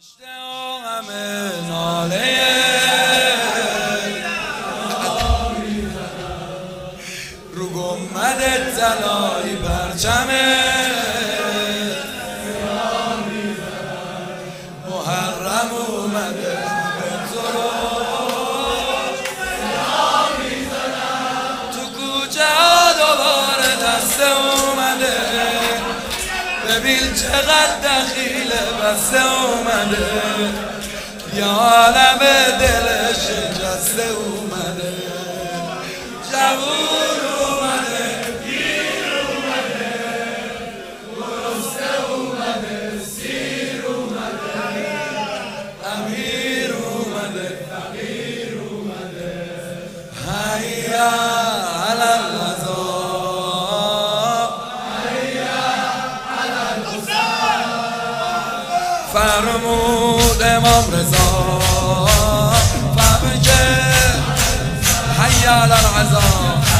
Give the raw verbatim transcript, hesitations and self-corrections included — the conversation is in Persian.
همه ناله رو گمد طلایی پرچمه محرم اومده به تو تو کوچه ها دوباره دسته اومده ببین چقدر دخیله بسته اومده یا عالم دلش شکسته اومده جوون اومده گیر اومده گرسنه اومده سیر اومده امیر اومده فقیر اومده هیا علی الغزا فرمود امام رضا فهمه که حی علی العزا